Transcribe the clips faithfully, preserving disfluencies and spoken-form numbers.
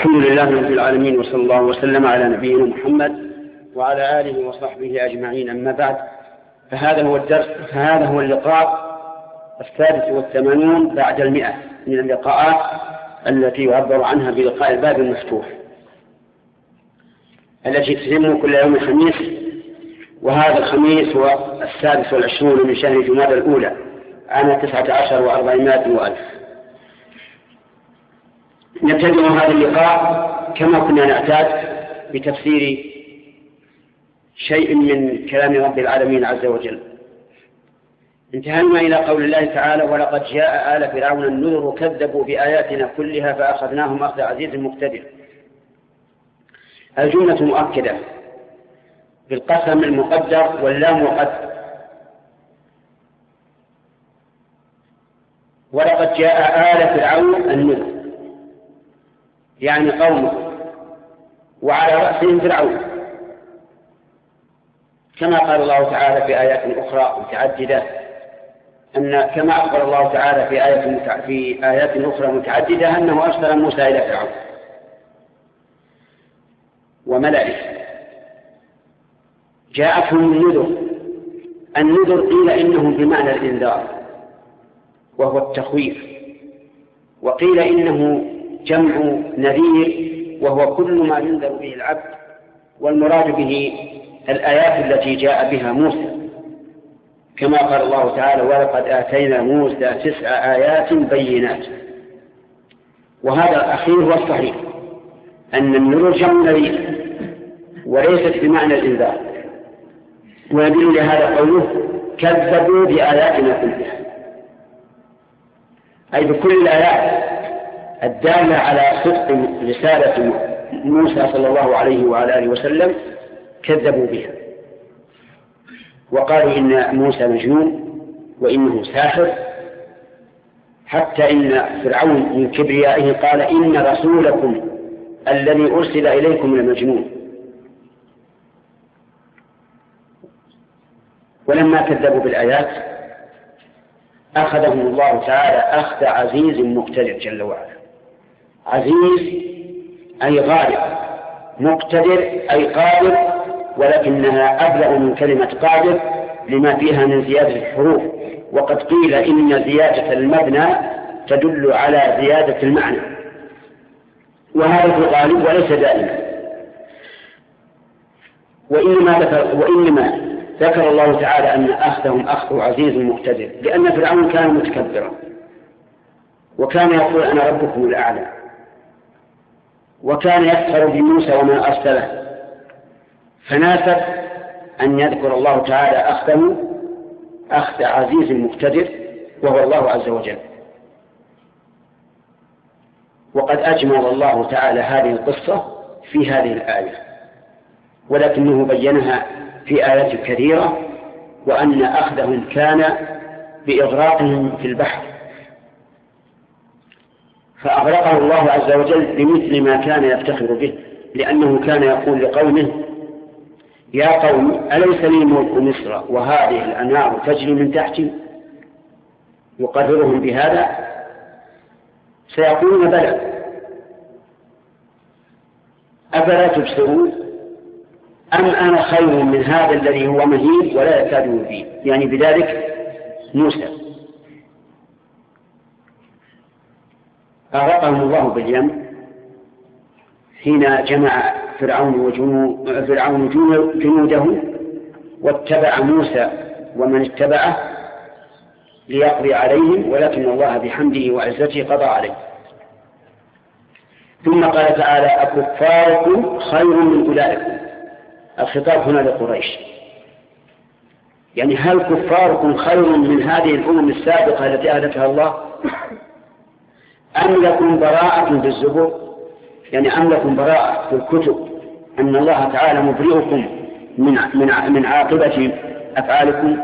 الحمد لله رب العالمين، وصلى الله وسلم على نبينا محمد وعلى آله وصحبه أجمعين. أما بعد، فهذا هو الدرس فهذا هو اللقاء السادس والثمانون بعد المئة من اللقاءات التي يعبر عنها بلقاء الباب المفتوح، التي تتم كل يوم خميس، وهذا الخميس هو السادس والعشرون من شهر جمادى الأولى عام تسعة عشر وأربعمائة وألف. نبتدئ هذا اللقاء كما كنا نعتاد بتفسير شيء من كلام رب العالمين عز وجل. انتهينا إلى قول الله تعالى: ولقد جاء آل فرعون النذر كذبوا بآياتنا كلها فأخذناهم أخذ عزيز مقتدر. الجملة مؤكدة بالقسم المقدر واللام مقدر. ولقد جاء آل فرعون النذر يعني قومه، وعلى رأسهم فرعون، كما قال الله تعالى في آيات أخرى متعددة أن كما أخبر الله تعالى في آيات متع... في آيات أخرى متعددة أنه أرسل موسى إلى فرعون وملئه. جاءتهم النذر. النذر قيل إنه بمعنى الإنذار وهو التخويف، وقيل إنه جمع نذير وهو كل ما ينذر به العبد، والمراد به الآيات التي جاء بها موسى، كما قال الله تعالى: ولقد آتينا موسى تسع آيات بينات. وهذا الأخير هو الصحيح، أن النذر جمع نذير وليست بمعنى الإنذار. ويدل لهذا قوله: كذبوا بآياتنا كلها، أي بكل الآيات الدالة على صدق رسالة موسى صلى الله عليه وعلى آله وسلم كذبوا بها، وقالوا إن موسى مجنون وإنه ساحر، حتى إن فرعون من كبريائه قال: إن رسولكم الذي أرسل إليكم لمجنون. ولما كذبوا بالآيات أخذهم الله تعالى أخذ عزيز مقتدر جل وعلا. عزيز أي غالب، مقتدر أي قادر، ولكنها أبلغ من كلمة قادر لما فيها من زيادة الحروف. وقد قيل إن زيادة المبنى تدل على زيادة المعنى، وهذا في الغالب وليس دائما. وإنما ذكر, وإنما ذكر الله تعالى أن أخذهم أخذ عزيز مقتدر لأن فرعون كان متكبرا، وكان يقول: أنا ربكم الأعلى، وكان يفخر بموسى وما أرسله، فناسب أن يذكر الله تعالى أخذه أخذ عزيز مقتدر وهو الله عز وجل. وقد أجمل الله تعالى هذه القصة في هذه الآية، ولكنه بينها في آيات كثيرة، وأن أخذهم كان بإغراقهم في البحر، فأغرقه الله عز وجل بمثل ما كان يفتخر به، لأنه كان يقول لقومه: يا قوم أليس لي ملك مصر وهذه الأنهار تجري من تحتي؟ يقررهم بهذا، سيقولون: بلى، أفلا تبصرون؟ أم أنا خير من هذا الذي هو مهين ولا يكاد يبين؟ يعني بذلك موسى. أغرقهم الله باليم حين جمع فرعون وجنود فرعون جنوده واتبع موسى ومن اتبعه ليقضي عليهم، ولكن الله بحمده وعزته قضى عليه. ثم قال تعالى: أكفاركم خير من أولئكم. الخطاب هنا لقريش، يعني هل كفاركم خير من هذه الأمم السابقة التي أهلكها الله؟ أم لكم براءة بالزبور، يعني أم لكم براءة في الكتب أن الله تعالى مبرئكم من من من عاقبة أفعالكم؟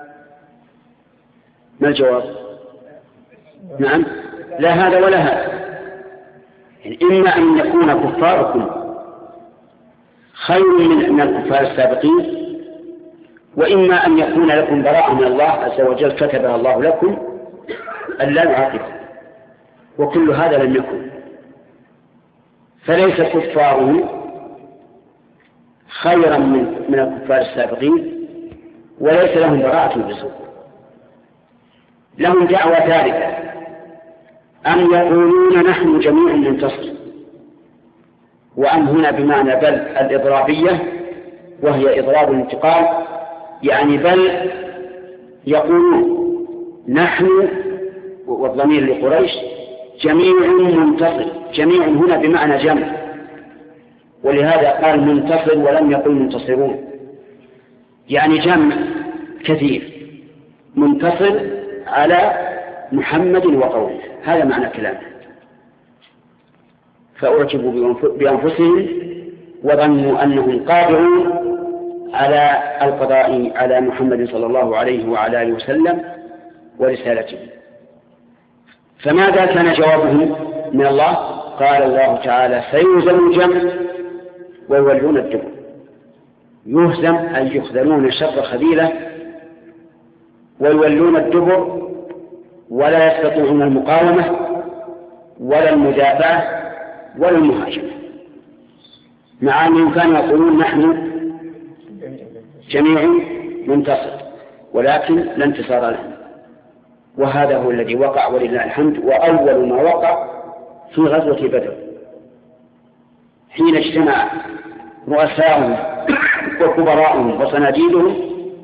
ما الجواب؟ نعم، لا هذا ولا هذا. يعني إما أن يكون كفاركم خير من الكفار السابقين، وإما أن يكون لكم براءة من الله عز وجل كتبها الله لكم أن لا يعاقبكم، وكل هذا لم يكن. فليس كفارهم خيرا من من الكفار السابقين، وليس لهم براءة بسوء. لهم دعوة ثالثة، أن يقولون نحن جميع منتصر، وأن هنا بمعنى بل الإضرابية، وهي إضراب الانتقال، يعني بل يقولون نحن والضمير لقريش جميع منتصر. جميع هنا بمعنى جمع، ولهذا قال منتصر ولم يقل منتصرون، يعني جمع كثير منتصر على محمد وقوله. هذا معنى كلامه. فأعجبوا بأنفسهم وظنوا أنهم قادرون على القضاء على محمد صلى الله عليه وعلى آله وسلم ورسالته. فماذا كان جوابهم من الله؟ قال الله تعالى سيهزم الجمع ويولون الدبر. يهزم أي يخذلون شر خذيلة، ويولون الدبر ولا يستطيعون المقاومة ولا المدافعة ولا المهاجمة، مع أنهم كانوا يقولون نحن جميع منتصر، ولكن لا انتصار لهم. وهذا هو الذي وقع ولله الحمد، وأول ما وقع في غزوة بدر حين اجتمع رؤساؤهم وكبراءهم وصناديدهم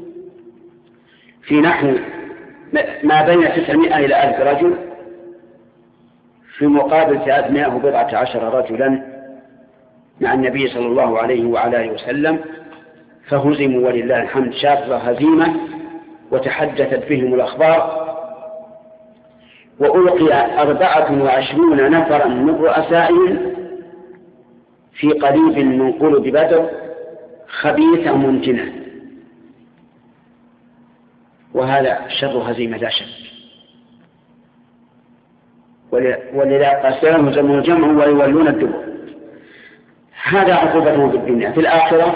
في نحو ما بين تسعمائة إلى ألف رجل في مقابل ثلاثمائة وبضعة عشر رجلا مع النبي صلى الله عليه وعلى آله وسلم، فهزموا ولله الحمد شر هزيمة وتحدثت بهم الأخبار. وألقي أربعة وعشرون نفرا من رؤسائهم في قريب من قلب بدر خبيثة منتنة، وهذا شر هزيمة لا شك. ولذا قاسرهم زموا الجمع ويولون الدبر. هذا عقوبتهم في الدنيا. في الآخرة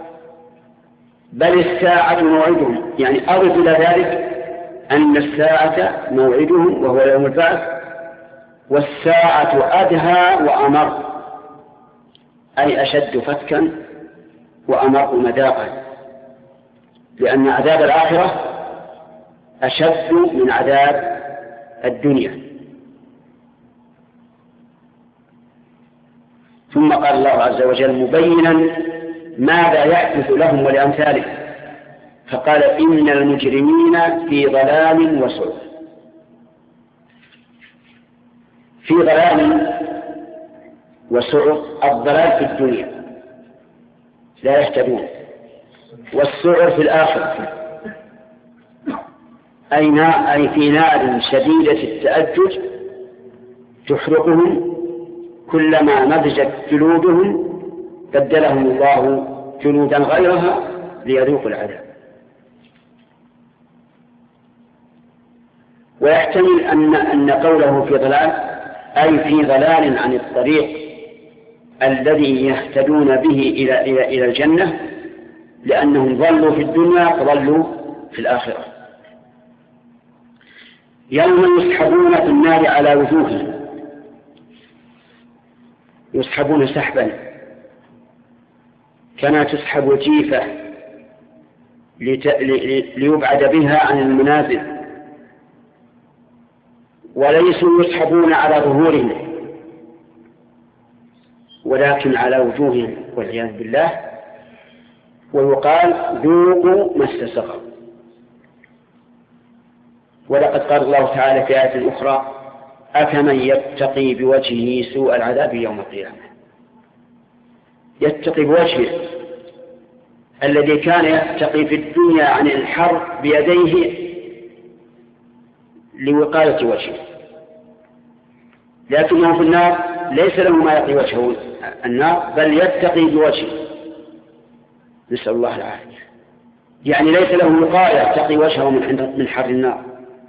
بل الساعة موعدهم، يعني أضف إلى ذلك أن الساعة موعدهم وهو يوم البعث، والساعة أدهى وأمر، أي أشد فتكا وأمر مذاقا، لأن عذاب الآخرة أشد من عذاب الدنيا. ثم قال الله عز وجل مبينا ماذا يحدث لهم ولأمثالهم، فقال إن المجرمين في ضلال وسعر. في ضلال وسعر، الضلال في الدنيا لا يهتدون، والسعر في الآخرة، أي, أي في نار شديدة التأجج تحرقهم، كلما مزجت جلودهم بدلهم الله جلودا غيرها ليذوقوا العذاب. ويحتمل أن, أن قوله في ضلال أي في ضلال عن الطريق الذي يهتدون به إلى, إلى, إلى الجنة، لأنهم ظلوا في الدنيا فظلوا في الآخرة. يوم يسحبون في النار على وجوههم، يسحبون سحبا كما تسحب الجيفة ليبعد بها عن المنازل، وليسوا يسحبون على ظهورهم ولكن على وجوههم والعياذ بالله. ويقال ذوقوا مس سقر. ولقد قال الله تعالى في آية أخرى أفمن يتقي بوجهه سوء العذاب يوم القيامة. يتقي بوجهه الذي كان يتقي في الدنيا عن الحر بيديه لوقاية وجهه، لكنه في النار ليس له ما يقي وجهه النار، بل يتقي بوجهه، نسأل الله العافية. يعني ليس له وقاية يتقي وجهه من حر النار،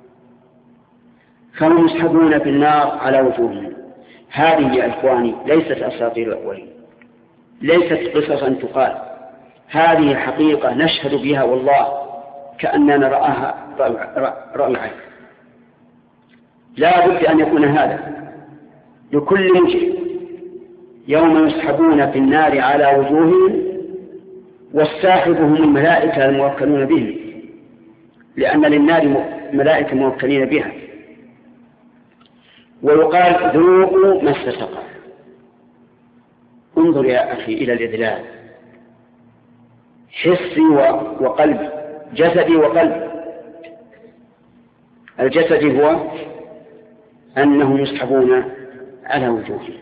فهم يسحبون في النار على وجوههم. هذه يا إخواني ليست أساطير الأولين، ليست قصصا تقال، هذه حقيقة نشهد بها والله كأننا نراها رأي عين. لا بد أن يكون هذا لكل مجرم يوم يسحبون في النار على وجوههم والساحب هم الملائكة الموكلون بهم، لأن للنار ملائكة موكلين بها. ويقال ذوقوا مس سقر. انظر يا أخي إلى الإذلال، حسي وقلبي، جسدي وقلبي. الجسد هو أنهم يسحبون على وجوههم،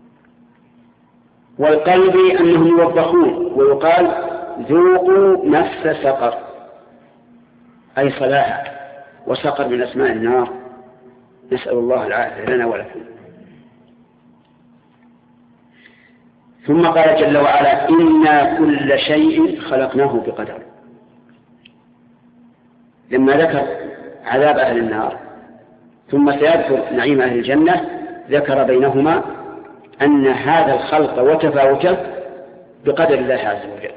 والقلب أنهم يوبخون. ويقال ذوقوا مس سقر أي صلاح، وسقر من أسماء النار، نسأل الله العافية لنا ولكم. ثم قال جل وعلا إنا كل شيء خلقناه بقدر. لما ذكر عذاب أهل النار ثم سيذكر نعيم أهل الجنة، ذكر بينهما أن هذا الخلق وتفاوته بقدر الله عز وجل.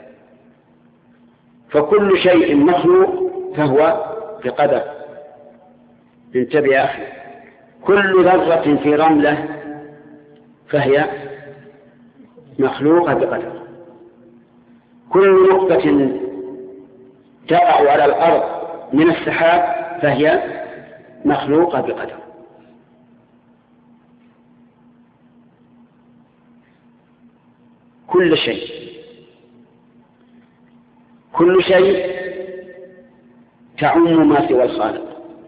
فكل شيء مخلوق فهو بقدر. انتبه يا أخي، كل ذرة في رملة فهي مخلوقة بقدر. كل نقطة تقع على الأرض من السحاب فهي مخلوقة بقدر. كل شيء كل شيء تعم ما سوى الخالق،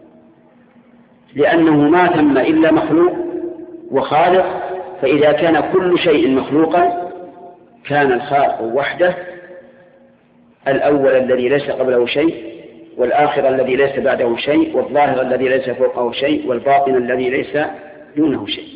لأنه ما ثم إلا مخلوق وخالق. فإذا كان كل شيء مخلوقا كان الخالق وحده، الأول الذي ليس قبله شيء، والآخر الذي ليس بعده شيء، والظاهر الذي ليس فوقه شيء، والباطن الذي ليس دونه شيء.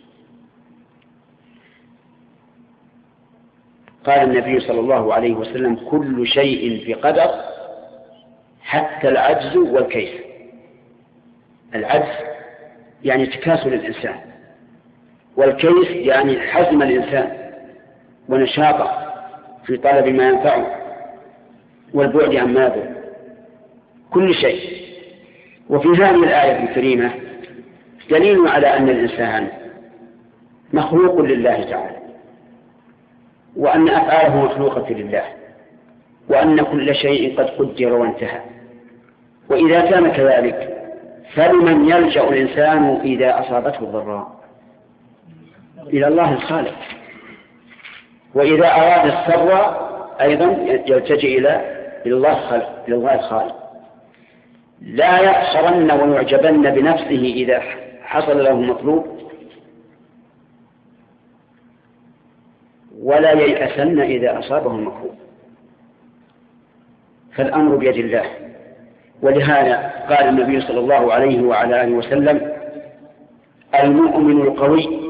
قال النبي صلى الله عليه وسلم كل شيء بقدر حتى العجز والكيس. العجز يعني تكاسل الإنسان، والكيس يعني حزم الإنسان ونشاطه في طلب ما ينفعه والبعد عن ما يضر. كل شيء. وفي هذه الآية الكريمة دليل على أن الإنسان مخلوق لله تعالى، وأن أفعاله مخلوقة لله، وأن كل شيء قد قدر وانتهى. وإذا كان كذلك فلمن يلجأ الإنسان إذا أصابته الضراء؟ إلى الله الخالق. وإذا أراد السر أيضا يلتجئ إلى الله الخالق. لا يأخرن ويعجبن بنفسه إذا حصل له مطلوب، ولا ييأسن إذا أصابه المكروه. فالأمر بيد الله. ولهذا قال النبي صلى الله عليه وعلى آله وسلم المؤمن القوي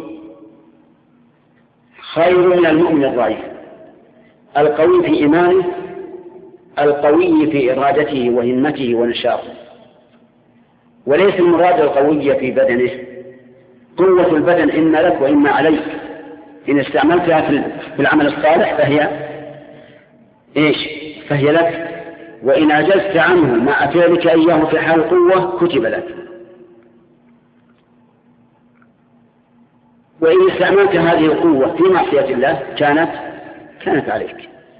خير من المؤمن الضعيف. القوي في إيمانه، القوي في إرادته وهمته ونشاطه. وليس المراد القوي في بدنه. قوة البدن إما لك وإما عليك. إن استعملتها في العمل الصالح فهي إيش؟ فهي لك. وإن عجزت عنه مع فعلك إياه في حال القوة كتب لك. وإن استعملت هذه القوة في معصية الله كانت كانت عليك.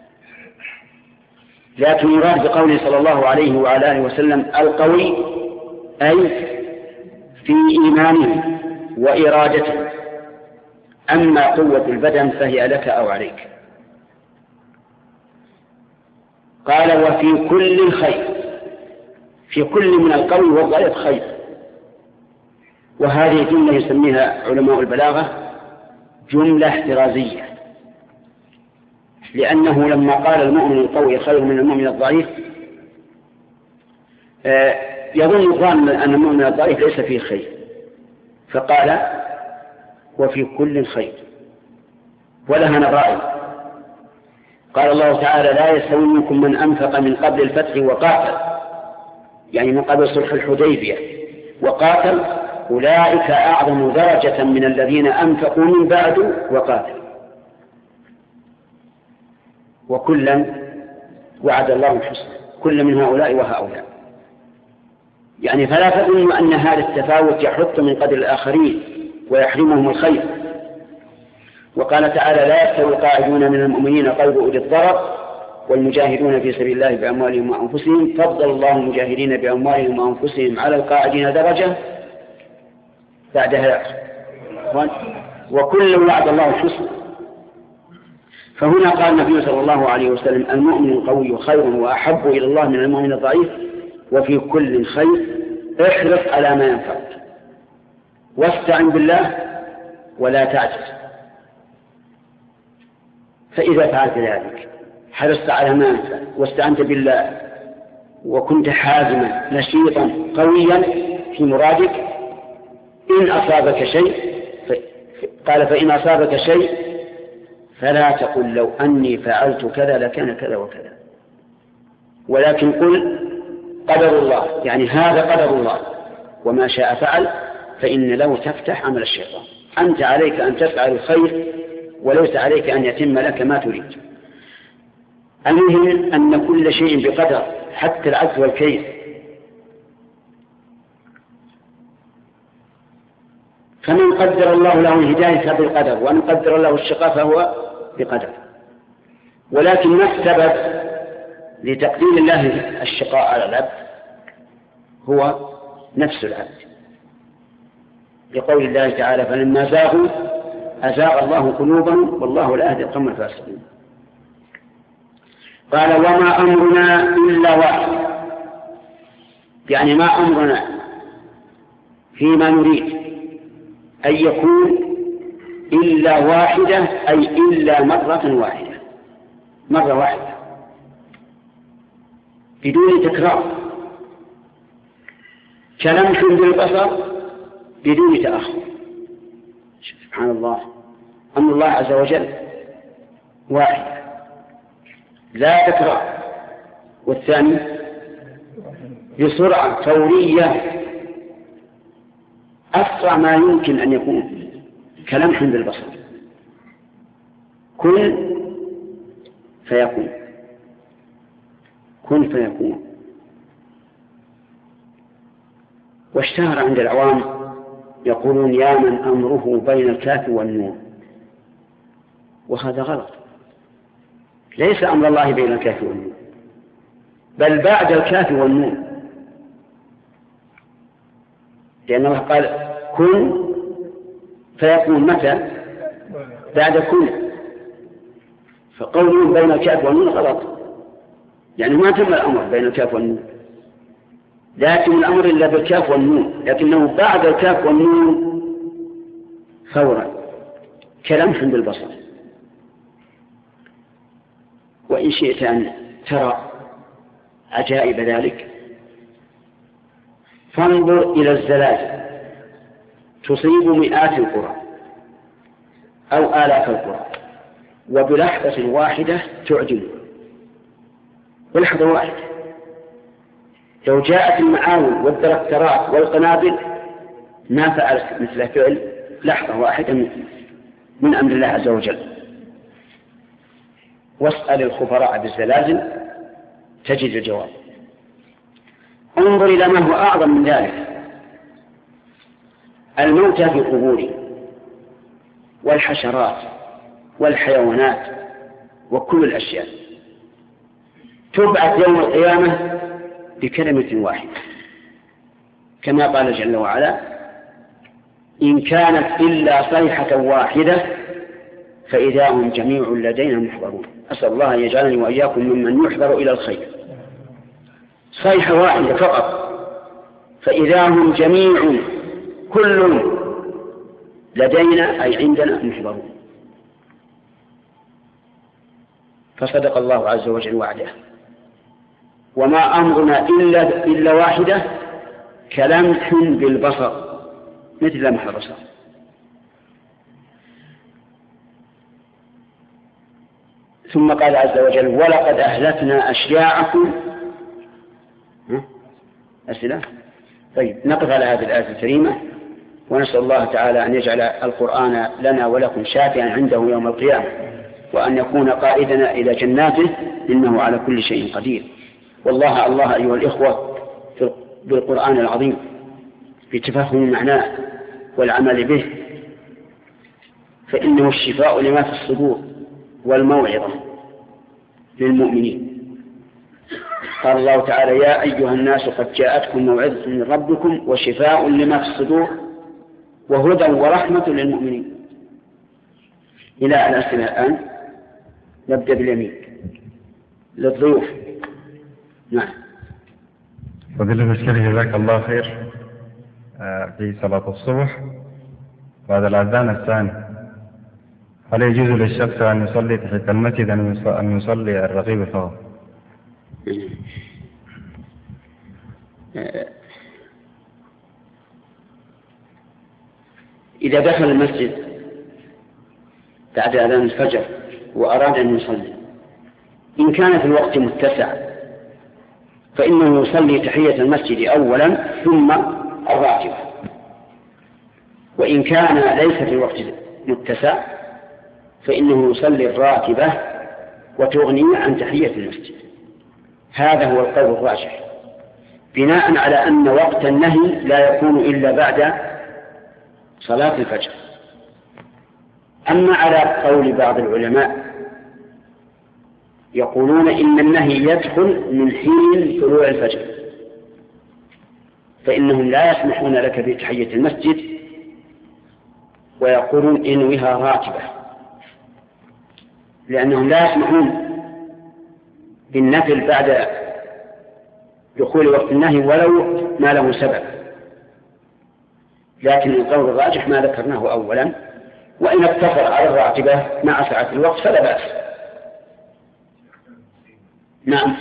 لكن يراد بقوله صلى الله عليه وعلى آله وسلم القوي أي في إيمانه وإرادته. أما قوة البدن فهي لك أو عليك. قال وفي كل خير. في كل من القوي والضعيف خير. وهذه جملة يسميها علماء البلاغة جملة احترازية، لأنه لما قال المؤمن القوي خير من المؤمن الضعيف يظن الظان أن المؤمن الضعيف ليس فيه خير، فقال وفي كل خير. ولها نظائر. قال الله تعالى لا يستوي منكم من أنفق من قبل الفتح وقاتل، يعني من قبل صلح الحديبية وقاتل، أولئك أعظم درجة من الذين أنفقوا من بعد وقاتل، وكلا وعد الله الحسنى، كل من هؤلاء وهؤلاء. يعني فلا تظن أن هذا التفاوت يحط من قدر الآخرين ويحرمهم الخير. وقال تعالى لا يستوي القاعدون من المؤمنين غير أولي الضرر والمجاهدون في سبيل الله بأموالهم وأنفسهم فضل الله المجاهدين بأموالهم وأنفسهم على القاعدين درجة بعدها وكل وعد الله الحسنى. فهنا قال النبي صلى الله عليه وسلم المؤمن القوي خير وأحب إلى الله من المؤمن الضعيف وفي كل خير احرص على ما ينفعك واستعن بالله ولا تعجز. فإذا فعلت ذلك حرصت على ما ينفعك واستعنت بالله وكنت حازما نشيطا قويا في مرادك إن أصابك شيء قال فإن أصابك شيء فلا تقل لو أني فعلت كذا لكان كذا وكذا ولكن قل قدر الله يعني هذا قدر الله وما شاء فعل فإن له تفتح عمل الشيطان. أنت عليك أن تفعل الخير وليس عليك أن يتم لك ما تريد. المهم أن كل شيء بقدر حتى العجز والكيد. فمن قدر الله له الهداية بالقدر ومن قدر الله الشقاء فهو بقدر. ولكن ما السبب لتقدير الله الشقاء على العبد هو نفس العبد لقول الله تعالى فلما زاغوا أزاغ الله قلوبهم والله لا يهدي القوم الفاسقين. قال وما أمرنا إلا واحد يعني ما أمرنا فيما نريد أن يكون إلا واحدة أي إلا مرة واحدة مرة واحدة بدون تكرار كلمح بالبصر بدون تأخر. سبحان الله أمر الله عز وجل واحد لا تكرار. والثاني بسرعة فورية أسرع ما يمكن أن يكون كلمح بالبصر كن فيكون كن فيكون. واشتهر عند العوام يقولون يا من أمره بين الكاف والنون وهذا غلط. ليس أمر الله بين الكاف والنون بل بعد الكاف والنون لأن الله قال كن فيكون متى بعد كن فقولهم بين الكاف والنون غلط يعني ما تم الأمر بين الكاف والنون لكن الأمر إلا بالكاف والنون لكنه بعد الكاف والنون فورا كلمح بالبصر. وإن شئت أن ترى عجائب ذلك فانظر إلى الزلازل تصيب مئات القرى أو آلاف القرى وبلحظة واحدة تعجب بلحظة واحدة. لو جاءت المعاون والدركترات والقنابل ما فعلت مثل فعل لحظة واحدة من أمر الله عز وجل. واسأل الخبراء بالزلازل تجد الجواب. انظر إلى ما هو أعظم من ذلك الموتى في قبورهم والحشرات والحيوانات وكل الأشياء تبعث يوم القيامة بكلمة واحدة كما قال جل وعلا إن كانت إلا صيحة واحدة فإذا هم جميع لدينا محضرون. أسأل الله أن يجعلني وإياكم ممن يحضر إلى الخير. صيحة واحدة فقط فإذا هم جميع كل لدينا أي عندنا محضرون. فصدق الله عز وجل وعده. وما أمرنا إلا, إلا واحدة كلمح بالبصر مثل لمح البصر. ثم قال عز وجل ولقد أهلكنا أشياعكم. أسئلة؟ طيب نقف على هذه الآية الكريمة ونسأل الله تعالى أن يجعل القرآن لنا ولكم شافعا عنده يوم القيامة وأن يكون قائدنا إلى جناته إنه على كل شيء قدير. والله الله أيها الإخوة بالقرآن العظيم في تفهم معناه والعمل به فإنه الشفاء لما في الصدور والموعظة للمؤمنين. قال الله تعالى: يا أيها الناس قد جاءتكم موعظة من ربكم وشفاء لما في الصدور وهدى ورحمة للمؤمنين. إلى الأسئلة الآن. نبدأ باليمين للضيوف. نعم. فضيلة الشيخ جزاك الله خير، في صلاة الصبح بعد الأذان الثاني هل يجوز للشخص أن يصلي تحت المسجد أن يصلي الرغيب فقط؟ إذا دخل المسجد بعد أذان الفجر وأراد أن يصلي، إن كان في الوقت متسع فإنه يصلي تحية المسجد أولا ثم الراتبة، وإن كان ليس في الوقت متسع فإنه يصلي الراتبة وتغني عن تحية المسجد. هذا هو القول الراجح، بناء على أن وقت النهي لا يكون إلا بعد صلاة الفجر. أما على قول بعض العلماء يقولون إن النهي يدخل من حين طلوع الفجر، فإنهم لا يسمحون لك بتحية المسجد ويقولون إنوها راتبة، لأنهم لا يسمحون بالنفل بعد دخول وقت النهي ولو ما له سبب. لكن القول الراجح ما ذكرناه أولا، وإن اقتصر على الراتبة مع سعة الوقت فلا بأس. نعم.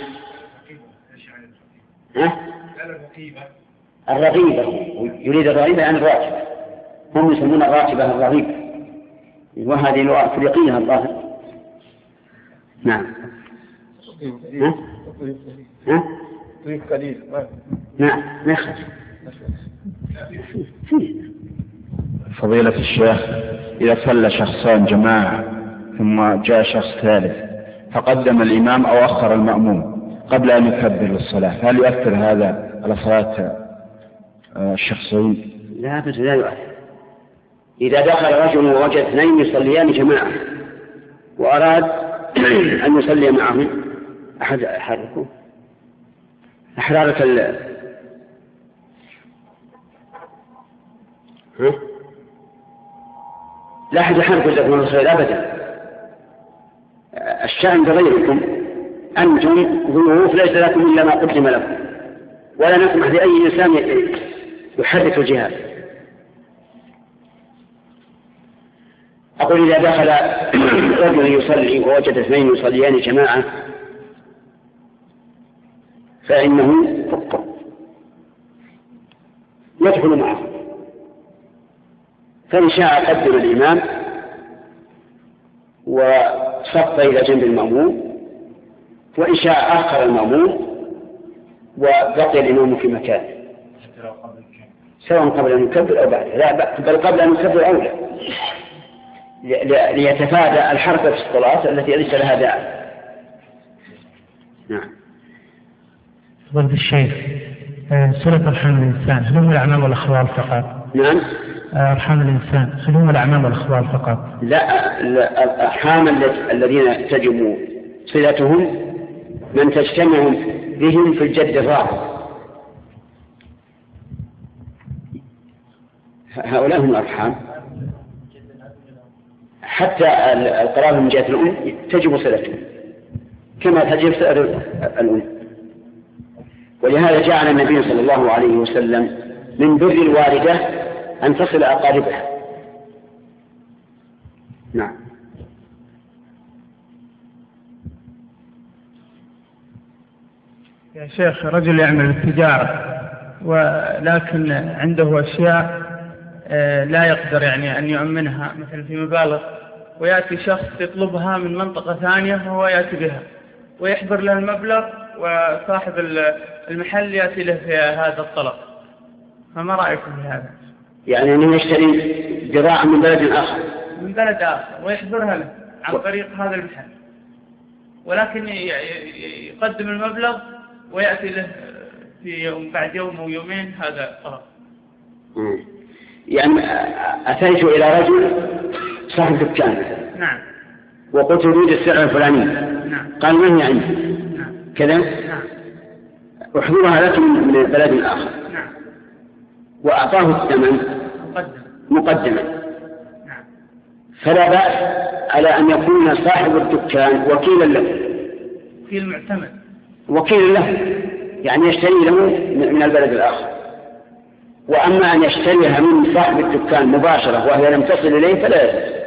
ها؟ الرغيبة، يريد الرغيبة عن الراتبة، هم يسمون الراتبة الرغيبة، وهذه لغة أفريقية الظاهر. نعم. ها؟ ها؟ قليل. نعم نخرج. فضيلة الشيخ، إذا صلى شخصان جماعة ثم جاء شخص ثالث فقدم الإمام أو أخر المأموم قبل أن يكبر للصلاة، هل يؤثر هذا على صلاة الشخصين؟ لا بس لا يؤثر. إذا دخل رجل ووجد اثنين يصليان جماعة وأراد أن يصلي معهم، أحد أحركه أحرارك ال ها؟ لا أحد يحرك لكم الخير أبدا. الشأن بغيركم، أنتم ضيوف ليس لكم إلا ما قدم لكم، ولا نسمح لأي إنسان يحرك الجهاد. أقول إذا دخل رجل يصلي ووجد اثنين يصليان جماعة فإنه يدخل معه، فإن شاء قدم الإمام وصف إلى جنب المأموم، وإن شاء آخر المأموم وبقي الإمام في مكانه سواء قبل أن يكبر أو بعده. لا بل قبل أن يكبر أولى، ليتفادى الحركة في الصلاة التي ليس لها داعي. نعم. فضيلة الشيخ، صلة أرحام الإنسان هل هم الأعمال والأخوال فقط؟ نعم. أرحام الإنسان هل هم الأعمال والأخوال فقط؟ لا، الأرحام الذين تجب صلتهم من تجتمع بهم في الجد الرابع، هؤلاء هم الأرحام. حتى القرابة من جهة الأم تجب صلتهم كما تجب سائر الأم. ولهذا جعل النبي صلى الله عليه وسلم من بر الوالدة أن تصل أقاربها. نعم. يا شيخ، رجل يعمل التجارة ولكن عنده أشياء لا يقدر يعني أن يؤمنها مثل في مبالغ، ويأتي شخص يطلبها من منطقة ثانية وهو يأتي بها ويحضر له المبلغ، وصاحب المحل يأتي له في هذا الطلب، فما رأيكم في هذا؟ يعني أنه يشتري بضاعة من بلد آخر من بلد آخر ويحضرها له عن طريق هذا المحل، ولكن يقدم المبلغ ويأتي له في يوم بعد يوم أو يومين هذا الطلب. يعني أتيت إلى رجل صاحب دكان مثلا نعم وقلت أريد السعر الفلاني نعم قال من هي عندي نعم كذا نعم أحضرها لك من بلد آخر نعم وأعطاه الثمن مقدم مقدما نعم فلا بأس على أن يكون صاحب الدكان وكيلا له في المعتمد وكيلا له يعني يشتري له من البلد الآخر. وأما أن يشتريها من صاحب الدكان مباشرة وهي لم تصل إليه فلا يجوز.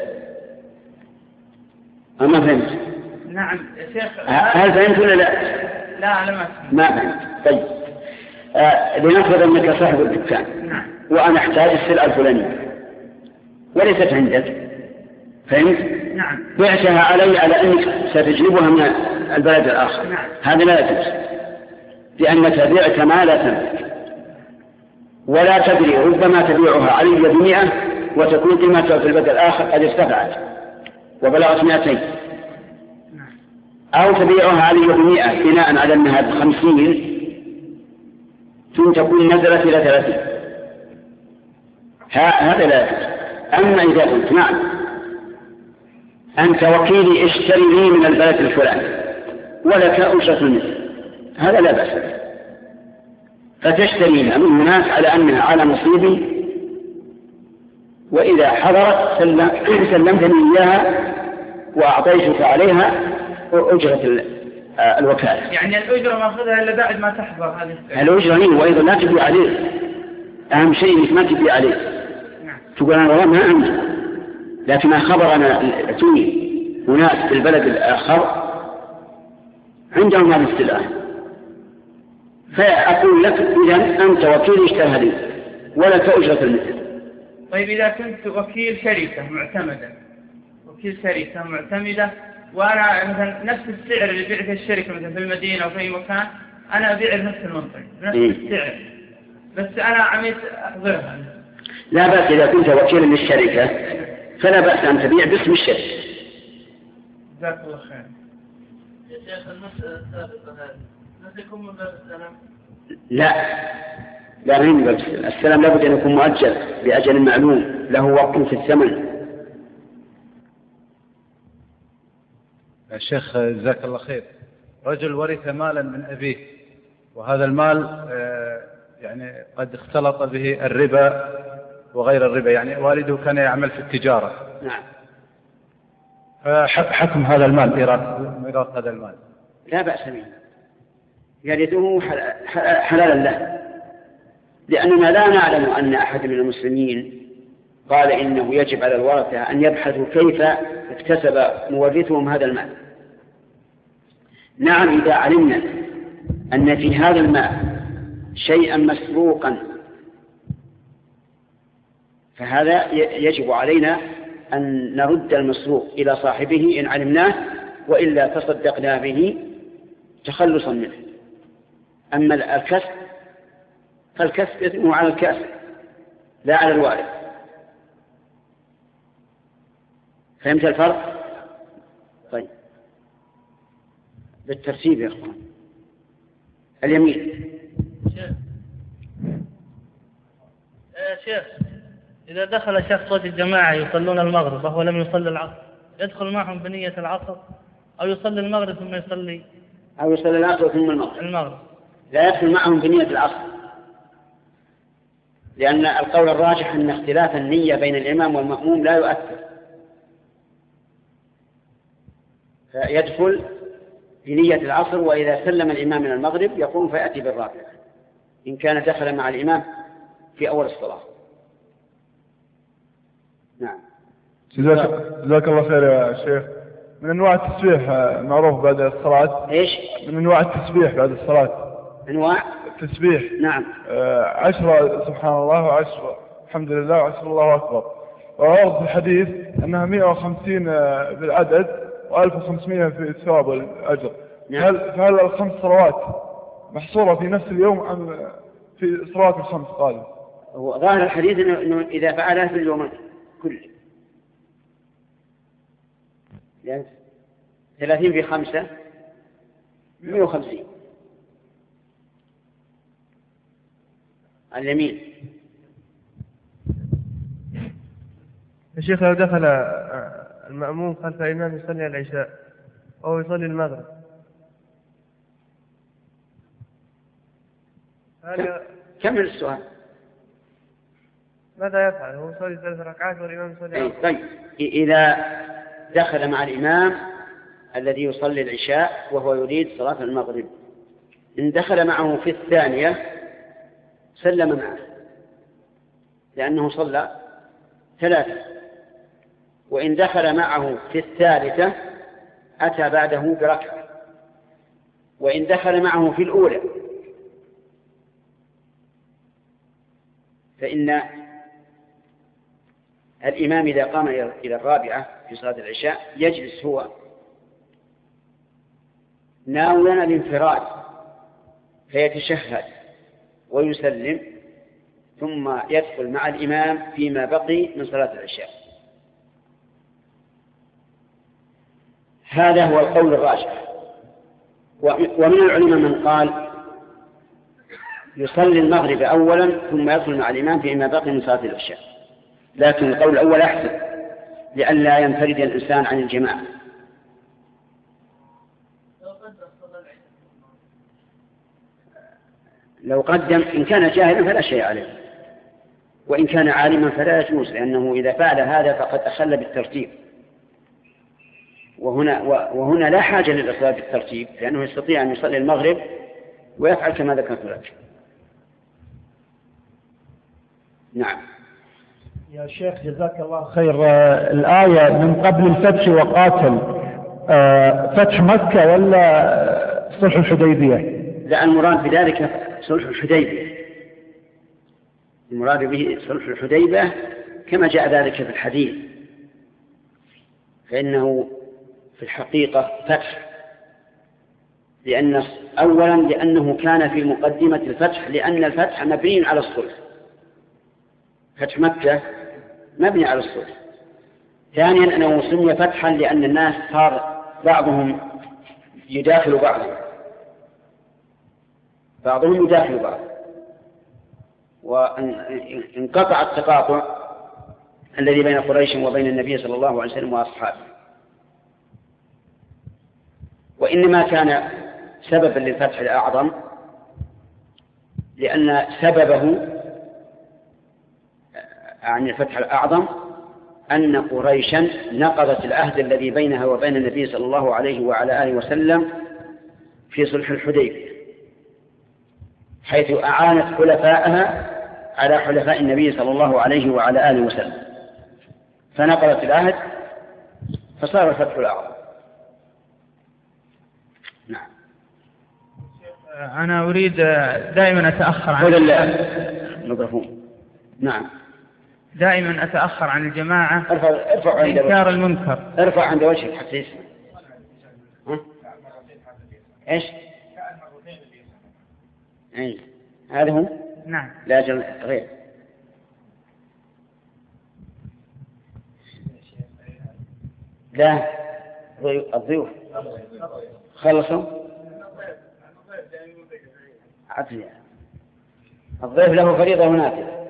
أما فهمت؟ نعم يا شيخ. هل فهمت ولا لا؟ لا أنا ما فهمت. ما فهمت. طيب آه لنفرض أنك صاحب الدكان نعم. وأنا أحتاج السلعة الفلانية وليست عندك فهمت؟ نعم. بعتها علي على أنك ستجلبها من البلد الآخر. نعم. هذا لا يجوز لأنك بعت ما لا تملك ولا تدري ربما تبيعها علي بمئة وتكون قيمتها في البلد الآخر قد ارتفعت وبلغت مئتين أو تبيعها علي بمئة بناء على أنها بخمسين ثم تكون نزلت إلى ثلاثين. هذا لا يجوز. أما إذا قلت نعم أنت وكيلي اشتري لي من البلد الفلاني ولك أجرة المثل هذا لا بأس به فتشتريها من هناك على أنها على نصيبي وإذا حضرت سلم سلمتني إياها وأعطيتك عليها أجرة الوكالة. يعني الأجرة ما أخذها إلا بعد ما تحضر هذه الأجرة هي وأيضا لا تبيع عليه. أهم شيء إنك ما تبيع عليه. نعم. تقول أنا والله ما عندي لكن خبر أنا أتوني هناك في البلد الآخر عندهم هذه السلعة فأقول لك إذن أنت وكيل اشترها لي ولك أجرة المثل. طيب إذا كنت وكيل شركة معتمدة وكيل شركة معتمدة وأنا مثلا نفس السعر اللي بيعته الشركة مثلا في المدينة أو في أي مكان أنا أبيع بنفس المنطقة بنفس إيه؟ السعر بس أنا عميت أحضرها. لا بأس إذا كنت وكيلا للشركة فلا بأس أن تبيع باسم الشركة. جزاك الله خير. يا شيخ المسألة السابقة هذه هل يكون من باب السلام؟ لا لا من باب السلام. السلام لابد أن يكون مؤجل بأجل معلوم له وقت في الثمن. الشيخ جزاك الله خير. رجل ورث مالا من أبيه وهذا المال يعني قد اختلط به الربا وغير الربا يعني والده كان يعمل في التجارة. نعم. حكم هذا المال ميراث هذا المال لا بأس به يرثه حلالا له لأننا لا نعلم أن أحد من المسلمين قال إنه يجب على الورثة أن يبحثوا كيف اكتسب مورثهم هذا المال. نعم إذا علمنا أن في هذا المال شيئا مسروقا فهذا يجب علينا أن نرد المسروق إلى صاحبه إن علمناه وإلا تصدقنا به تخلصا منه. أما الكسب فالكسب يتم على الكاسب لا على الوارث. فهمت الفرق؟ طيب بالترتيب يا أخوان. اليمين شيخ. يا شيخ إذا دخل شخص وقت الجماعة يصلون المغرب وهو لم يصلي العصر يدخل معهم بنية العصر أو يصلي المغرب ثم يصلي أو يصلي العصر ثم المغرب؟ المغرب لا يدخل معهم بنية العصر لأن القول الراجح أن اختلاف النية بين الإمام والمأموم لا يؤثر فيدخل بنية العصر وإذا سلم الإمام من المغرب يقوم فيأتي بالرابعة إن كان دخل مع الإمام في أول الصلاة. نعم. جزاك الله خير يا شيخ. من أنواع التسبيح معروف بعد الصلاة إيش؟ من أنواع التسبيح بعد الصلاة أنواع التسبيح. نعم. آه عشرة سبحان الله وعشرة الحمد لله وعشرة الله أكبر وورد في الحديث أنها مئة وخمسين بالعدد وألف وخمسمائة في الثواب والأجر. نعم. هل فهل الخمس صلوات محصورة في نفس اليوم أم في الصلوات الخمس قادم؟ هو ظاهر الحديث إنه إذا فعلها في اليوم كله يعني ثلاثين في خمسة مئة وخمسين على اليمين. يا شيخ لو دخل المأموم خلف الإمام يصلي العشاء أو يصلي المغرب كمل السؤال. ماذا يفعل؟ هو يصلي ثلاث ركعات والإمام يصلي أربع. طيب إذا دخل مع الإمام الذي يصلي العشاء وهو يريد صلاة المغرب، إن دخل معه في الثانية سلم معه لأنه صلى ثلاثة، وإن دخل معه في الثالثة أتى بعده بركعة، وإن دخل معه في الأولى فإن الإمام إذا قام إلى الرابعة في صلاة العشاء يجلس هو ناويا الانفراد فيتشهد ويسلم ثم يدخل مع الإمام فيما بقي من صلاة العشاء. هذا هو القول الراجح. ومن العلماء من قال يصلي المغرب أولا ثم يدخل مع الإمام فيما بقي من صلاة العشاء، لكن القول الأول أحسن لئلا ينفرد الإنسان عن الجماعة. لو قدم إن كان جاهلا فلا شيء عليه، وإن كان عالما فلا يجوز، لأنه إذا فعل هذا فقد أخل بالترتيب، وهنا, وهنا لا حاجة للإخلال بالترتيب لأنه يستطيع أن يصلي المغرب ويفعل كما ذكرت لك. نعم يا شيخ جزاك الله خير. الآية من قبل الفتح وقاتل فتح مكة ولا صلح الحديبية؟ لا، المراد بذلك صلح الحديبية، المراد به صلح الحديبية كما جاء ذلك في الحديث، فإنه في الحقيقة فتح، لأن أولا لأنه كان في مقدمة الفتح، لأن الفتح مبني على الصلح، فتح مكة مبني على الصلح. ثانيا أنه سمي فتحا لأن الناس صار بعضهم يداخل بعضهم بعضهم يداخل بعض، وانقطع التقاطع الذي بين قريش وبين النبي صلى الله عليه وسلم وأصحابه. وإنما كان سببا للفتح الأعظم لأن سببه عن الفتح الأعظم أن قريشا نقضت العهد الذي بينها وبين النبي صلى الله عليه وعلى آله وسلم في صلح الحديبية، حيث أعانت حلفائها على حلفاء النبي صلى الله عليه وعلى آله وسلم، فنقضت العهد فصار الفتح الأعظم. نعم. أنا أريد دائما أتأخر عن الميكروفون. نعم. دائما أتأخر عن الجماعة ارفع ارفع عند إنكار المنكر. ارفع عند وجهك حتى يسمع. ها؟ ايش؟ اي هذا هو. نعم. لا جل غير. لا الضيوف خلصوا. عدل. الضيف له فريضة ونافلة.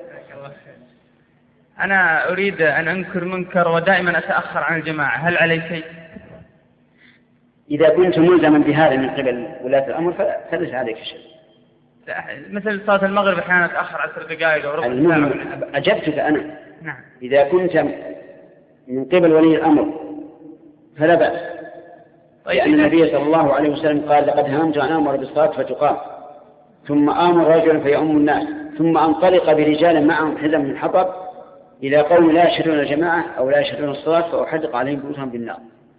أنا أريد أن أنكر منكر ودائما أتأخر عن الجماعة، هل علي شيء؟ إذا كنت ملزما بهذا من قبل ولاة الأمر فليس عليك شيء. مثل صلاة المغرب أحيانا أتأخر عشر دقائق أو ربع ساعة. أجبتك أنا. نعم. إذا كنت من قبل ولي الأمر فلا بأس. طيب لأن النبي صلى الله عليه وسلم قال لقد هممت أن أمر بالصلاة فتقام ثم آمر رجلا فيؤم الناس ثم أنطلق برجال معهم حزم من حطب إلى قوم لا يشهدون الجماعة أو لا يشهدون الصلاة فأحرق عليهم بيوتهم بالنار.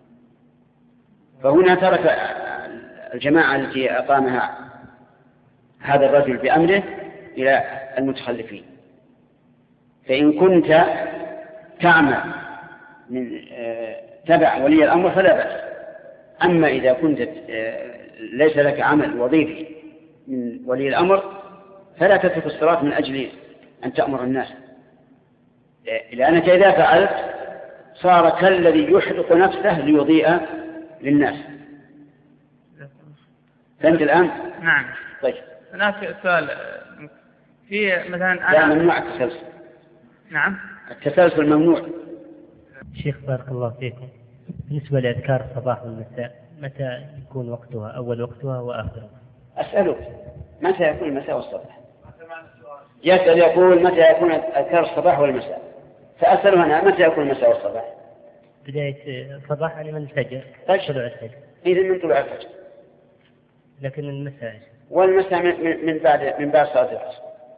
فهنا ترك الجماعة التي أقامها هذا الرجل بأمره إلى المتخلفين. فإن كنت تعمل من تبع ولي الأمر فلا بأس. أما إذا كنت ليس لك عمل وظيفي من ولي الأمر فلا تترك الصلاة من أجل أن تأمر الناس، لأنك إذا فعلت صار كالذي يحرق نفسه ليضيء للناس. فهمت الآن؟ نعم. طيب. هناك سؤال في مثلا أنا لا ممنوع التسلسل. نعم. التسلسل ممنوع. شيخ بارك الله فيكم، بالنسبة لأذكار الصباح والمساء متى يكون وقتها؟ أول وقتها وآخره؟ أسألك متى يكون المساء والصباح؟ يسأل يقول متى يكون أذكار الصباح والمساء، فأسأله أنا متى يكون المساء والصباح؟ بداية الصباح يعني من الفجر، طلوع الفجر. إذا من طلوع الفجر. لكن المساء والمساء من, من بعد من بعد صلاة العصر.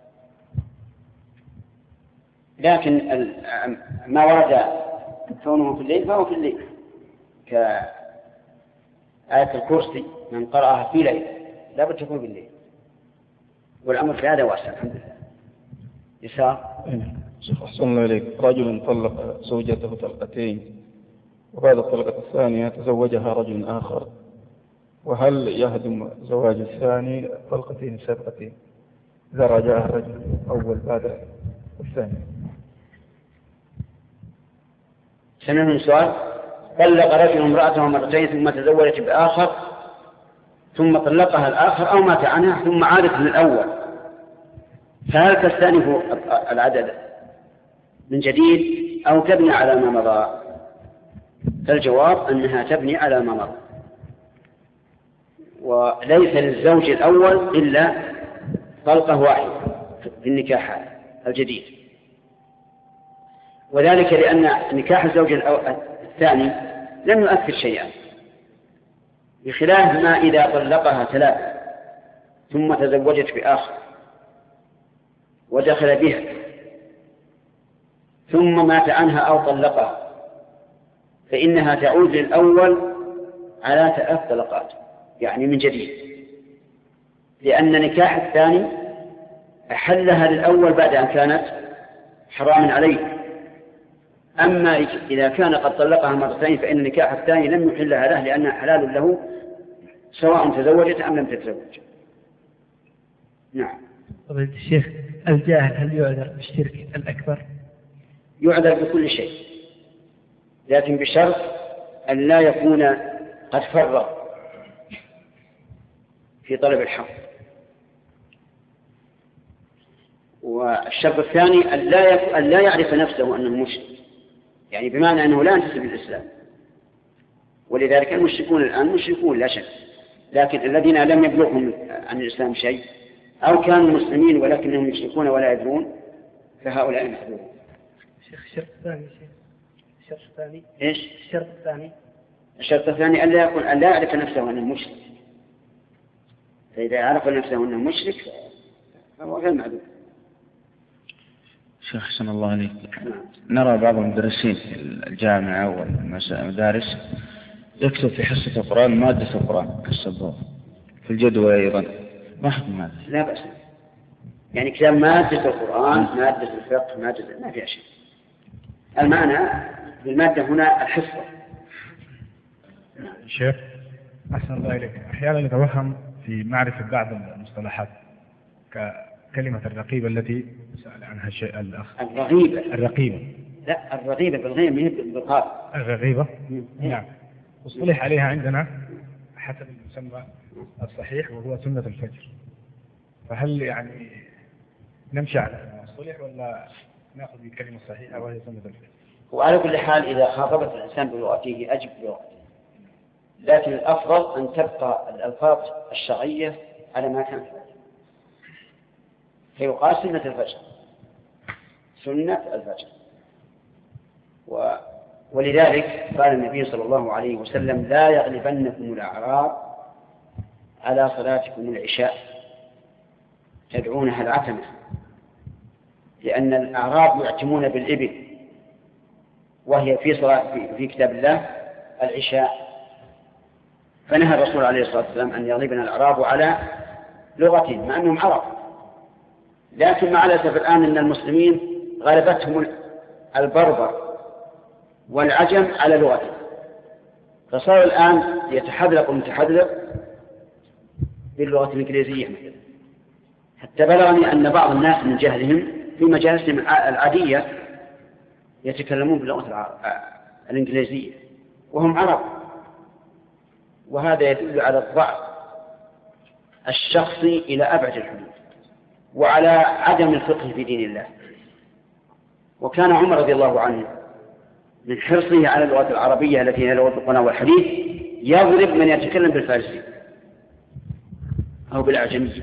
لكن ما ورد كونه في الليل فهو في الليل، كآية الكرسي من قرأها في ليل لا بد تكون بالليل، والأمر في هذا واسع الحمد لله. يسار. شيخ أحسن الله إليك، رجل طلق زوجته طلقتين وبعد الطلقة الثانية تزوجها رجل آخر، وهل يهدم زواج الثاني طلقتين سابقتين إذا رجعها الرجل أول بعد الثاني؟ سمعنا السؤال. طلق رجل امرأته مرتين ثم تزوجت بآخر ثم طلقها الآخر أو مات عنها ثم عادت للأول، فهل تستأنف العدد من جديد أو تبني على ما مضى؟ الجواب أنها تبني على ما مضى، وليس للزوج الأول إلا طلقة واحدة في النكاح الجديد، وذلك لأن نكاح الزوج الثاني لم يؤثر شيئا، بخلاف ما إذا طلقها ثلاثة ثم تزوجت بآخر ودخل بها ثم مات عنها أو طلقها، فإنها تعود للأول على ثلاث طلقات يعني من جديد، لأن نكاح الثاني أحلها للأول بعد أن كانت حرام عليه. أما إذا كان قد طلقها مرتين فإن نكاح الثاني لم يحلها له لأنها حلال له سواء تزوجت أم لم تتزوج. نعم. فضيلة الشيخ، الجاهل هل يعذر بالشرك الأكبر؟ يعذر بكل شيء، لكن بشرط أن لا يكون قد فرط في طلب الحق. والشرط الثاني أن لا, أن لا يعرف نفسه أنه مشرك، يعني بمعنى أنه لا ينتسب للإسلام، ولذلك المشركون الآن مشركون لا شك، لكن الذين لم يبلغهم عن الإسلام شيء أو كانوا مسلمين ولكنهم يشركون ولا يدرون فهؤلاء محذورون. شيخ الشرط الثاني شيخ الشرط الثاني إيش؟ الشرط الثاني الشرط الثاني أن لا يكون أن لا يعرف نفسه أنه مشرك، فإذا عرف نفسه أنه مشرك فهو غير معذور. شيخ أحسن الله عليك، نرى بعض المدرسين في الجامعة والمدارس يكتب في حصة القرآن مادة القرآن كالسبوع في الجدول أيضا، ما حكم هذا؟ لا بأس، يعني كتاب مادة القرآن مادة الفقه مادة ما فيها شيء. المعنى بالمادة هنا الحصة. شيخ أحسن الله إليك، أحيانا نتوهم في معرفة بعض المصطلحات ككلمة الرقيبة التي سأل عنها الشيء الأخ. الرغيبة. الرقيبة. لا الرغيبة بالغيب من بالقاف. الرغيبة. نعم. اصطلح عليها عندنا حسب المسمى الصحيح وهو سنة الفجر، فهل يعني نمشي على المصطلح ولا نأخذ بالكلمة الصحيحة وهي سنة الفجر؟ وعلى كل حال إذا خاطبت الإنسان بلغته أجب بلغته، لكن الأفضل أن تبقى الألفاظ الشرعية على ما كان فيقال سنة الفجر سنة الفجر. و... ولذلك قال النبي صلى الله عليه وسلم لا يغلبنكم الأعراب على صلاتكم العشاء تدعونها العتمة، لأن الأعراب يعتمون بالإبل وهي في صلاة في كتاب الله العشاء، فنهى الرسول عليه الصلاة والسلام أن يغلبنا الأعراب على لغتهم مع أنهم عرب، لكن مع الأسف الآن أن المسلمين غلبتهم البربر والعجم على لغتهم، فصار الآن يتحذلق المتحذلق باللغة الإنجليزية مثلا، حتى بلغني أن بعض الناس من جهلهم في مجالسهم العادية يتكلمون باللغة الإنجليزية وهم عرب، وهذا يدل على الضعف الشخصي إلى أبعد الحدود وعلى عدم الفقه في دين الله. وكان عمر رضي الله عنه من حرصه على اللغة العربية التي هي لغة القرآن والحديث يضرب من يتكلم بالفارسي أو بالأعجمي.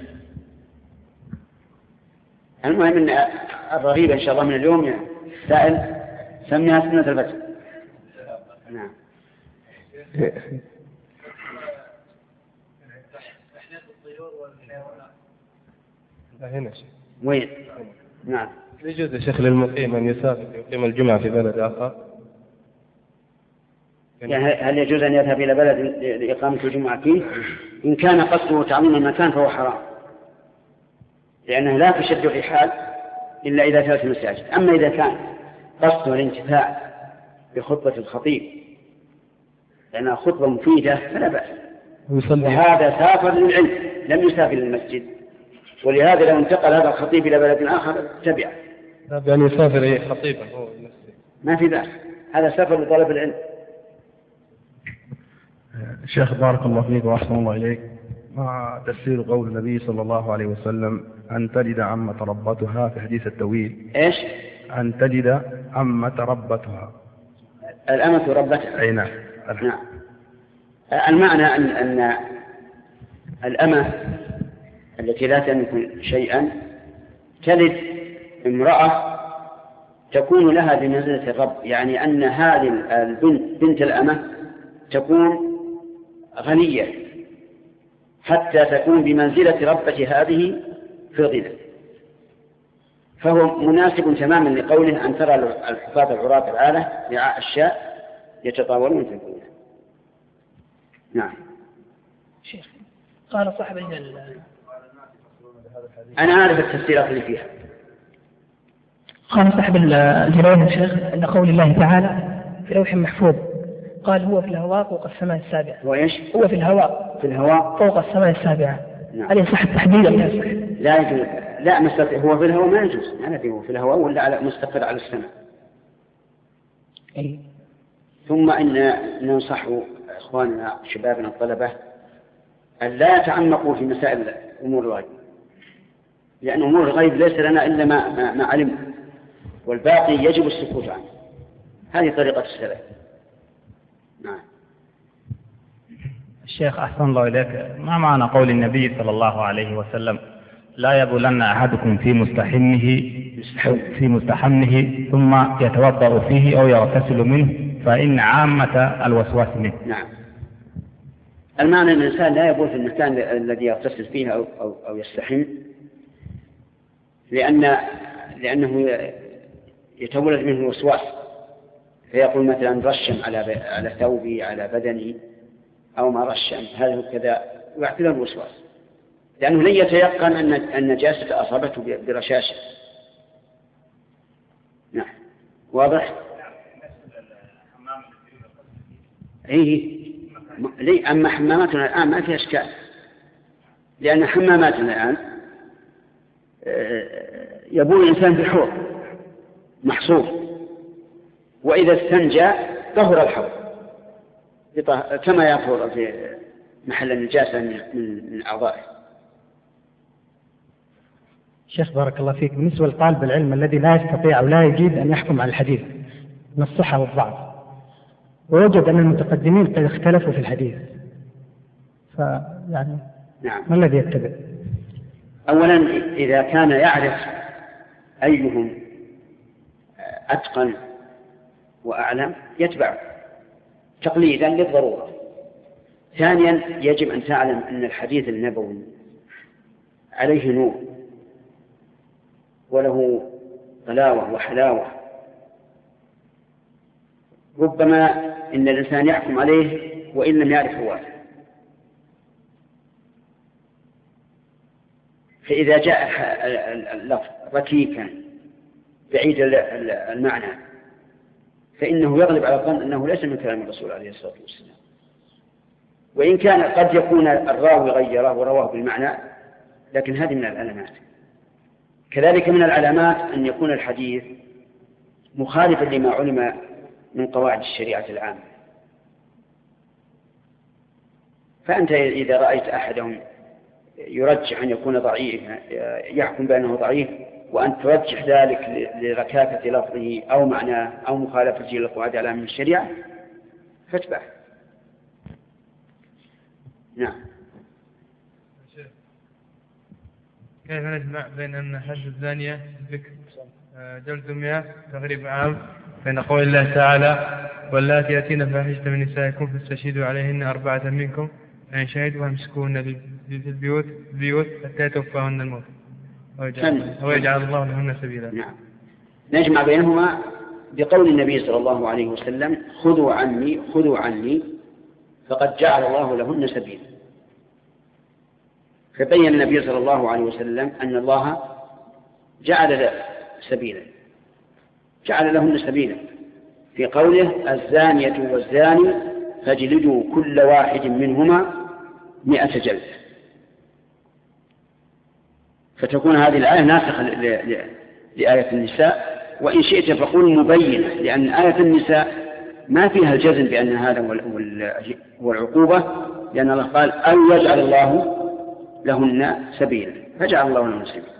المهم أن الرغيب إن شاء الله من اليوم سائل سميها سنة الفتح. نعم. هنا وين؟ نعم. يجوز يا شيخ للمقيم أن يسافر يقيم الجمعة في بلد آخر؟ يعني هل يجوز أن يذهب إلى بلد لإقامة الجمعة فيه؟ إن كان قصده تعظيم المكان فهو حرام، لأنه لا تشد الرحال إلا إذا كانت المساجد. أما إذا كان قصده الانتفاع بخطبة الخطيب لأنها خطبة مفيدة فلا بأس، وهذا سافر للعلم لم يسافر للمسجد، ولهذا لو انتقل هذا الخطيب إلى بلد آخر تبعه. يعني يسافر إيه خطيبا هو ما في بأس، هذا سافر لطلب العلم. شيخ بارك الله فيك وأحسن الله إليك، مع تفسير قول النبي صلى الله عليه وسلم أن تجد عمة ربتها في حديث الطويل. إيش؟ أن تجد عمة ربتها، الأمة ربتها. أي نعم. نعم. المعنى أن أن الأمة التي لا تملك شيئا تلد امرأة تكون لها بمنزلة الرب، يعني أن هذه البنت بنت الأمة تكون غنية حتى تكون بمنزلة ربة هذه في الغنى، فهو مناسب تماما لقوله أن ترى الحفاة العراة العالة رعاء الشاء يتطاولون في الغنى. نعم. شيخ قال صاحب أنا أعرف التفسيرات اللي فيها. قال صاحب الجلالين يا شيخ أن قول الله تعالى في لوح محفوظ قال هو في الهواء فوق السماء السابعة. هو إيش؟ هو في الهواء في الهواء فوق السماء السابعة. نعم. هل يصح التحديد أم لا يصح؟ لا يجوز. لا مستقر. هو في الهواء ما يجوز، ما في هو في الهواء ولا على مستقر على السماء. أي. ثم إن ننصح إخواننا شبابنا الطلبة أن لا يتعمقوا في مسائل أمور الغيب، لأن أمور الغيب ليس لنا إلا ما, ما, ما علمنا، والباقي يجب السكوت عنه. هذه طريقة السلف. نعم. الشيخ أحسن الله إليك، ما معنى قول النبي صلى الله عليه وسلم لا يبولن أحدكم في مستحمه في مستحمه ثم يتوضأ فيه أو يغتسل منه فإن عامة الوسواس منه؟ نعم. المعنى أن الإنسان لا يبول في المكان الذي يغتسل فيه أو, أو, أو يستحم، لأن لأنه يتولد منه الوسواس، فيقول مثلا رشم على على ثوبي على بدني أو ما رشم هذا كذا، ويعتبر الوسواس، لأنه لن يتيقن أن النجاسة أصابته برشاشة. نعم. واضح؟ إيه. ليه؟ أما حماماتنا الآن ما فيها إشكال، لأن حماماتنا الآن يبول الإنسان في حوض محصور، وإذا استنجى طهر الحوض كما يطهر في محل النجاسة من أعضائه. شيخ بارك الله فيك، بالنسبة لطالب العلم الذي لا يستطيع أو لا يجيد أن يحكم على الحديث من الصحة والضعف، ووجد أن المتقدمين قد اختلفوا في الحديث، فيعني نعم. ما الذي يتبع؟ أولا إذا كان يعرف أيهم أتقن وأعلم يتبعه تقليدا للضرورة. ثانيا يجب أن تعلم أن الحديث النبوي عليه نور وله طلاوة وحلاوة، ربما إن الإنسان يحكم عليه وإن لم يعرف رواته، فإذا جاء اللفظ ركيكا بعيد المعنى فإنه يغلب على الظن أنه ليس من كلام الرسول عليه الصلاة والسلام، وإن كان قد يكون الراوي غيره ورواه بالمعنى، لكن هذه من العلامات. كذلك من العلامات أن يكون الحديث مخالفا لما علم من قواعد الشريعة العامة. فأنت إذا رأيت أحدهم يرجح أن يكون ضعيف، يحكم بأنه ضعيف، وأن ترجح ذلك لركاكة لفظه أو معناه أو مخالفته للقواعد العامة من الشريعة فاتبع. نعم. كيف نجمع بين أن حد الزانية ذكر جلد مئة تغريب عام بين قول الله تعالى واللاتي يأتين فاحشة من نسائكم فاستشهدوا عليهن أربعة منكم فإن شهدوا فامسكوهن في البيوت البيوت حتى يتوفاهن الموت أو يجعل الله لهن سبيلا. نعم. نجمع بينهما بقول النبي صلى الله عليه وسلم خذوا عني خذوا عني فقد جعل الله لهن سبيلا. فبين النبي صلى الله عليه وسلم أن الله جعل سبيلا جعل لهن سبيلا في قوله الزانية والزاني فاجلدوا كل واحد منهما مئة جلد. فتكون هذه الآية ناسخة لآية النساء، وإن شئت فقل مبينة، لأن آية النساء ما فيها الجزم بأن هذا هو العقوبة، لأن الله قال أو يجعل الله لهن سبيلا فجعل الله لهن سبيلا.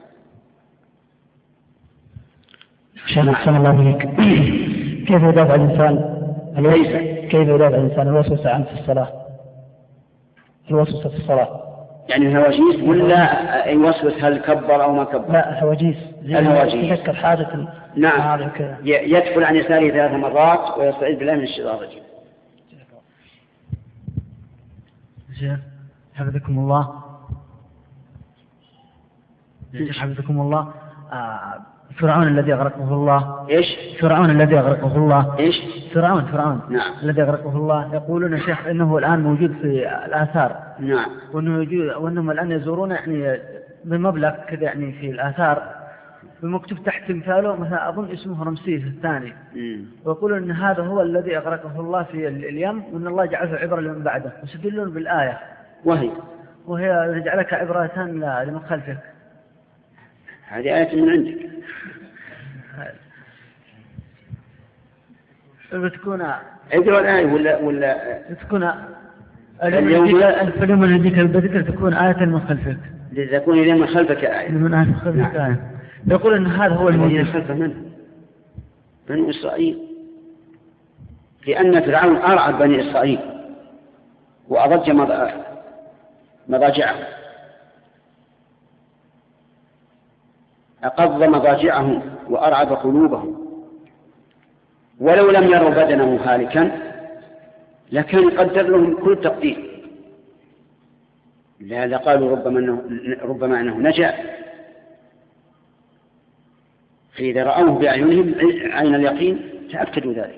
شيخ أحسن الله إليك، كيف يدافع الإنسان ليس كيف يدافع الإنسان الوسوسة عن في الصلاة الوسوسة في الصلاة يعني الهواجيس ولا يوسوس هل كبر أو ما كبر؟ لا الهواجيس الهواجيس يذكر حاجة. نعم يدخل عن يساره ثلاث مرات ويستعيذ بالله من الشيطان الرجيم. شيخ حفظكم الله حفظكم الله آه فرعون الذي أغرقه الله. إيش؟ فرعون الذي أغرقه الله. إيش؟ فرعون فرعون نعم. الذي أغرقه الله. يقولون شيخ إنه الآن موجود في الآثار. نعم. وإنه يجوز وإنهم الآن يزورون يعني بمبلغ كذا يعني في الآثار بمكتوب تحت تمثاله مثلا أظن اسمه رمسيس الثاني. مم. ويقولون إن هذا هو الذي أغرقه الله في اليم وإن الله جعله عبرة لمن بعده، ويستدلون بالآية وهي وهي يجعلك عبرة لمن خلفك. هذه آية من عندك. بتكون اقرأ الآية ولا ولا تكون اليوم الذيك الذكر تكون آية من خلفك. تكون اليوم من خلفك آية. من آية من خلفك آية. يقول إن هذا هو الموجود. خلف من؟ بني إسرائيل. لأن فرعون أرعب بني إسرائيل وأضج مضاجعهم أقض مضاجعهم وأرعب قلوبهم، ولو لم يروا بدنه هالكا لكان يقدر لهم كل تقدير. لا لقالوا ربما أنه, ربما أنه نجا، فإذا رأوه بأعينهم عين اليقين تأكدوا ذلك.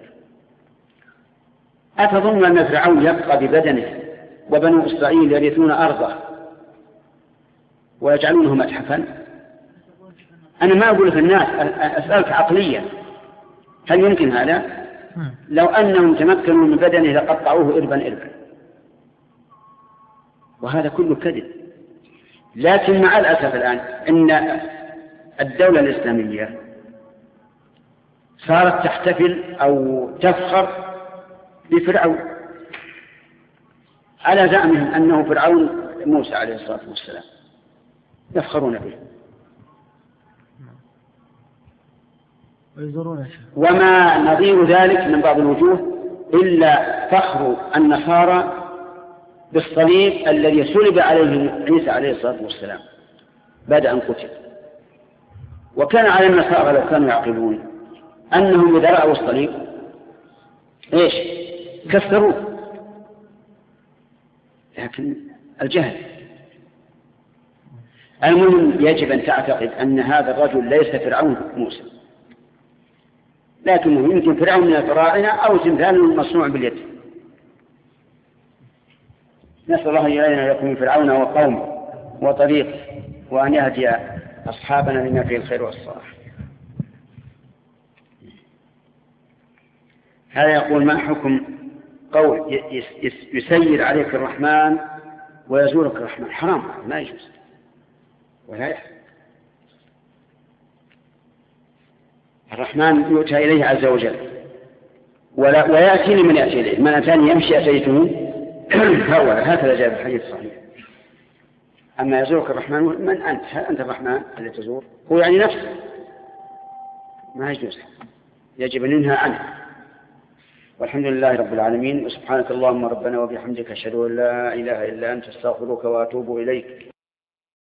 أتظن أن فرعون يبقى ببدنه وبنو إسرائيل يرثون أرضه ويجعلونه متحفا؟ أنا ما أقول في الناس، أسألك عقليا هل يمكن هذا؟ لو أنهم تمكنوا من بدنه لقطعوه إربا إربا، وهذا كله كذب. لكن مع الأسف الآن إن الدولة الإسلامية صارت تحتفل أو تفخر بفرعون على زعمهم أنه فرعون موسى عليه الصلاة والسلام، يفخرون به. وما نظير ذلك من بعض الوجوه إلا فخر النصارى بالصليب الذي صلب عليه عيسى عليه الصلاة والسلام بعد أن قتل. وكان على النصارى لو كانوا يعقلون أنهم إذا رأوا الصليب إيش كسروه، لكن الجهل. المهم يجب أن تعتقد أن هذا الرجل ليس فرعون موسى، لكنه يمكن فرعون من الفراعنة أو تمثال مصنوع باليد. نسأل الله إلينا يكون فرعون وقومه وطريق، وأن يهدي أصحابنا لما فيه الخير والصلاح. هذا يقول ما حكم قول يسير عليك الرحمن ويزورك الرحمن؟ حرام، ما يجوز ولا يحب. الرحمن يؤتى إليه عز وجل ولا ويأتي لمن يأتي إليه، من أتاني يمشي أتيته هرولا، هكذا جاء في الحديث الصحيح. أما يزورك الرحمن من أنت؟ هل أنت الرحمن الذي تزور؟ هو يعني نفسه ما يجوز، يجب أن ينهى عنه. والحمد لله رب العالمين، وسبحانك اللهم ربنا وبحمدك أشهد أن لا إله إلا أنت، استغفرك وأتوب إليك.